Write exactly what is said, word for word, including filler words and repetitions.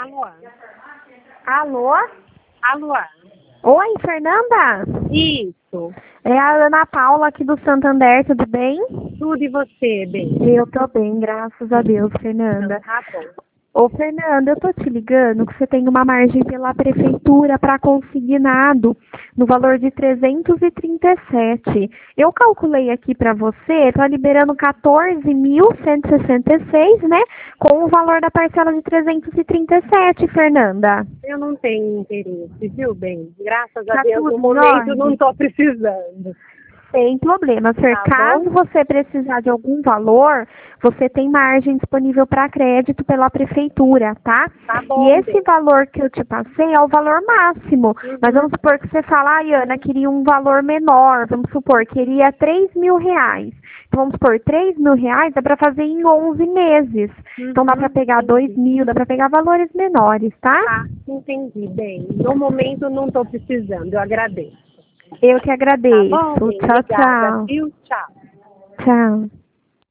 Alô? Alô? Alô? Oi, Fernanda? Isso. É a Ana Paula aqui do Santander, tudo bem? Tudo e você, bem? Eu tô bem, graças a Deus, Fernanda. Então, tá bom. Ô, Fernanda, eu tô te ligando que você tem uma margem pela prefeitura para consignado no valor de trezentos e trinta e sete. Eu calculei aqui para você, tá liberando quatorze mil cento e sessenta e seis, né? Com o valor da parcela de trezentos e trinta e sete, Fernanda. Eu não tenho interesse, viu, bem? Graças a Tá Deus, tudo no em momento ordem? não tô precisando. Sem problema, Fer. Tá Caso bom? você precisar de algum valor, você tem margem disponível para crédito pela prefeitura, tá? Tá E bom, esse bem. valor que eu te passei é o valor máximo. Mas Uhum. vamos supor que você fala, ai, Ana, queria um valor menor. Vamos supor, queria três mil reais. Então, vamos supor, três mil reais dá para fazer em onze meses. Então, dá para Uhum. pegar dois Entendi. mil, dá para pegar valores menores, tá? Tá, entendi, bem. No momento não tô precisando, eu agradeço. Eu que Tá agradeço. bom, bem? Tchau, Obrigada, tchau. viu? Tchau. Tchau.